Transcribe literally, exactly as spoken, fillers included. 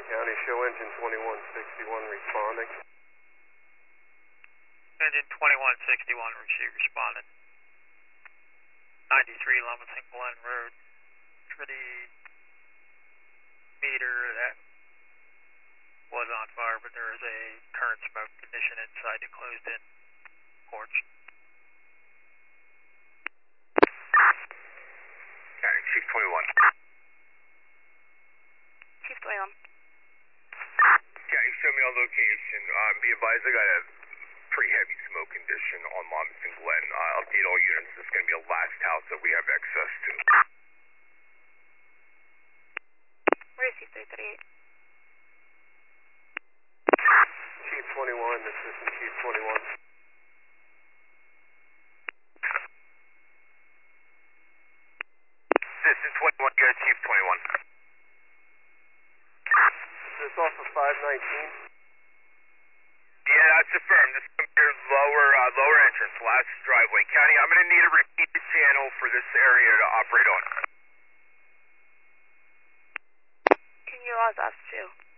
County, show engine twenty-one sixty-one responding. Engine twenty-one sixty-one, receive responding. ninety-three Lumberton Glen Road. Pretty meter that was on fire, but there is a current smoke condition inside the closed-in porch. County, Chief twenty-one. Chief twenty-one. County, show me on location. Um, be advised, I got a pretty heavy smoke condition on Lumberton Glen. Uh, update all units. This is going to be the last house that we have access to. Where's Chief three thirty-eight? Chief twenty-one, Assistant Chief twenty-one. Assistant twenty-one, go Chief twenty-one. Is this off of five nineteen? Yeah, that's affirmed. This is your lower, uh, lower entrance, last driveway. County, I'm going to need a repeated channel for this area to operate on. Can you allow us to?